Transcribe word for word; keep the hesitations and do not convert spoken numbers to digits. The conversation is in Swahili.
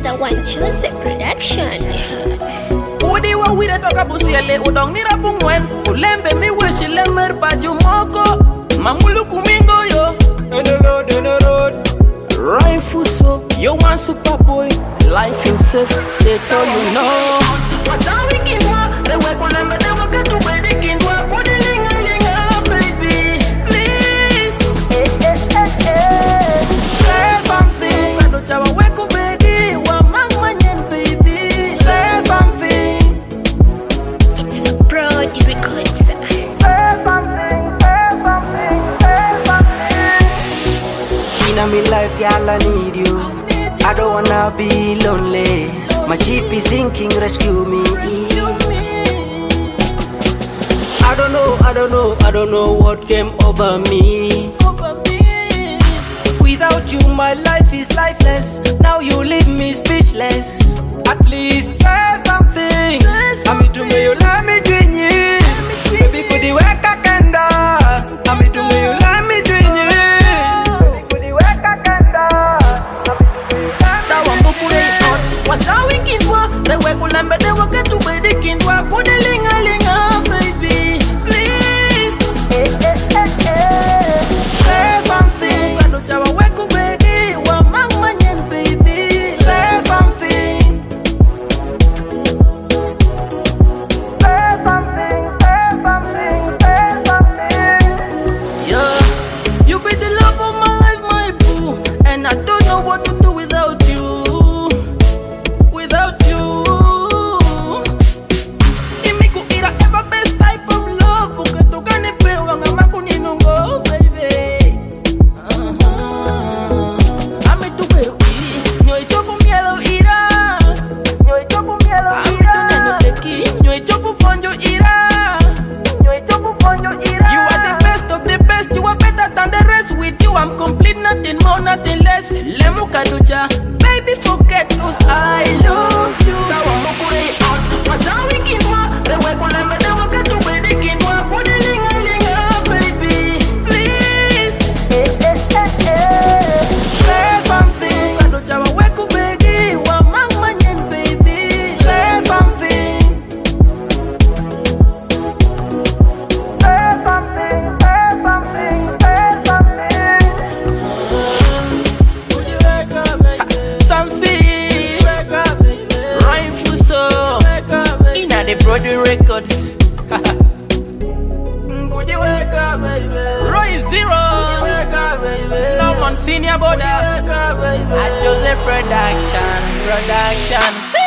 the one Joseph production. Udi wa wira toka busiele udong mira bungwen ulembe mi weshi lemer baju moko mamulu kumingo yo on the road on the road rifle so you want super boy life yourself say to you know what are we king wa the way kulembe de wa ketu bedi king wa pudi linga linga baby please eh eh eh eh say something kado chawa weku bedi wa mangma nyen baby say something Brody Records. say something say something say something In my life, girl, I need you. I don't wanna be lonely. My jeep is sinking, rescue me. I don't know, I don't know, I don't know what came over me. over me Without you, my life is lifeless. Now you leave me speechless. At least say something. I'm to me, you let me dream you. Baby, could you work a candle? I'm to me, you let me dream you. Baby, could you work a candle? sawa mbukure on watawi kinwa rewe kulembe de waketu bedi kinwa pudi linga linga baby please eh eh eh eh say something kado chawa weku bedi wa mangma nyen baby say something say something say something say something yeah you be the love of my life my boo and I don't know what to do without you without you imiku ira ever best type of love ukatokane pewa ngamaku ninongo baby uh-huh. Amitubewi nyoy chopu mielo ira nyoy chopu mielo ira amituneno teki nyoy chopu ponjo ira nyoy chopu ponjo ira you are the best of the best you are better than the rest with you I'm complete nothing more nothing less lemu kaducha baby forget cause I love you sawa mukure on watawi kinwa rewe kulembe de waketu bedi kinwa pudi linga linga baby please eh eh eh eh say something kado chawa weku bedi wa mangma nyen baby say something say something say something say something would you wake up baby some see wake up baby rifle so in the Brody Records would you wake up baby Roy Zero would you wake up baby no one senior brother at Joseph production production